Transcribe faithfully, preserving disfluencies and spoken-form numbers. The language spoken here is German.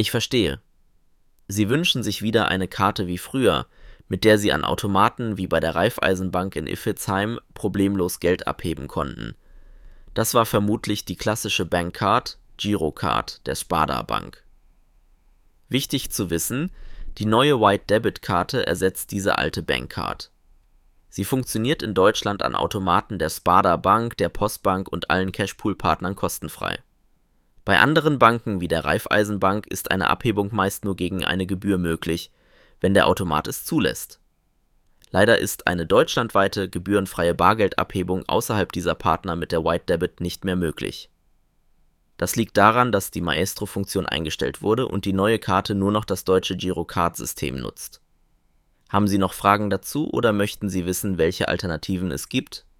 Ich verstehe. Sie wünschen sich wieder eine Karte wie früher, mit der Sie an Automaten wie bei der Raiffeisenbank in Iffezheim problemlos Geld abheben konnten. Das war vermutlich die klassische Bankcard, Girocard der Sparda-Bank. Wichtig zu wissen, die neue White-Debit-Karte ersetzt diese alte Bankcard. Sie funktioniert in Deutschland an Automaten der Sparda-Bank, der Postbank und allen Cashpool-Partnern kostenfrei. Bei anderen Banken wie der Raiffeisenbank ist eine Abhebung meist nur gegen eine Gebühr möglich, wenn der Automat es zulässt. Leider ist eine deutschlandweite gebührenfreie Bargeldabhebung außerhalb dieser Partner mit der White Debit nicht mehr möglich. Das liegt daran, dass die Maestro-Funktion eingestellt wurde und die neue Karte nur noch das deutsche Girocard-System nutzt. Haben Sie noch Fragen dazu oder möchten Sie wissen, welche Alternativen es gibt?